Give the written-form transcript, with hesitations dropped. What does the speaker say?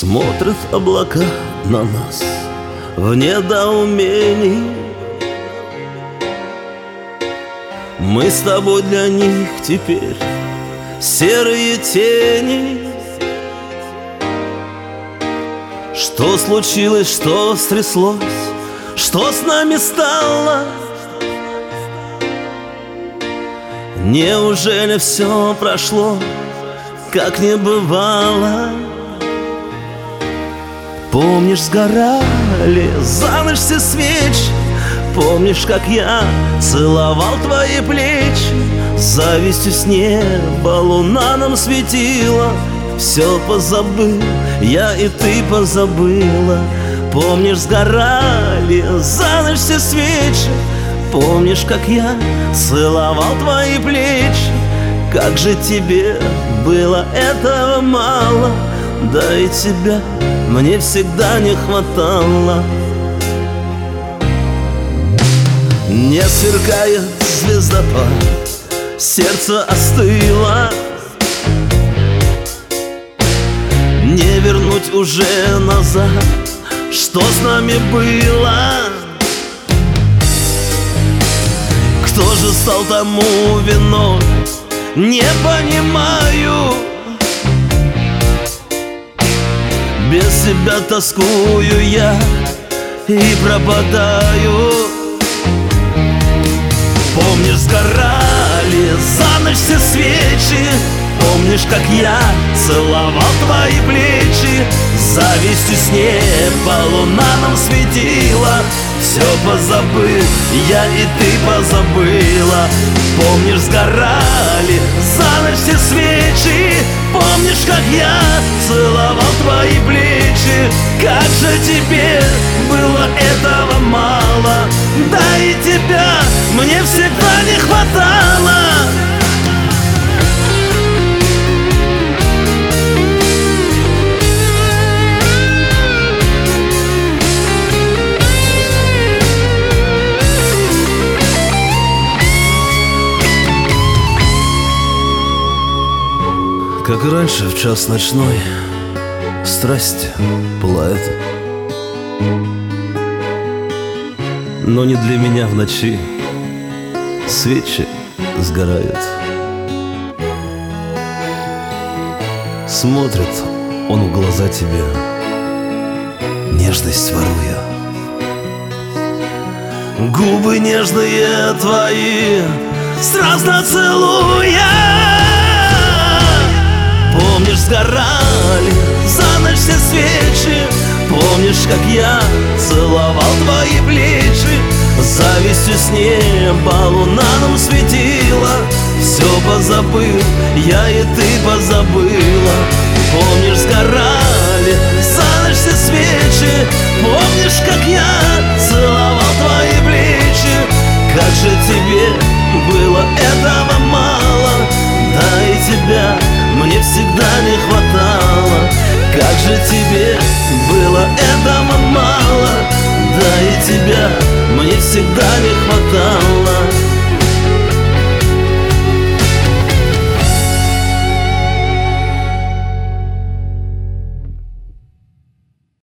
Смотрят облака на нас в недоумении. Мы с тобой для них теперь серые тени. Что случилось, что стряслось, что с нами стало? Неужели все прошло, как не бывало? Помнишь, сгорали за ночь все свечи? Помнишь, как я целовал твои плечи? Завистью с неба луна нам светила. Все позабыл, я и ты позабыла. Помнишь, сгорали за ночь все свечи? Помнишь, как я целовал твои плечи? Как же тебе было этого мало? Да и тебя мне всегда не хватало. Не сверкает звездопад, сердце остыло. Не вернуть уже назад, что с нами было. Кто же стал тому виной, не понимаю. Без себя тоскую я и пропадаю. Помнишь, сгорали за ночь все свечи? Помнишь, как я целовал твои плечи? Завистью с неба луна нам светила. Все позабыл, я и ты позабыла. Помнишь, сгорали за ночь все свечи? Помнишь, как я целовал твои плечи? Как же тебе было этого мало? Да и тебя мне всегда не хватало. Как и раньше, в час ночной страсть пылает, но не для меня в ночи свечи сгорают. Смотрит он в глаза тебе, нежность воруя. Губы нежные твои страстно целуя. Помнишь, сгорали за ночь все свечи? Помнишь, как я целовал твои плечи? Завистью с неба луна нам светила. Все позабыл, я и ты позабыла. Помнишь, сгорали за ночь все свечи? Помнишь, как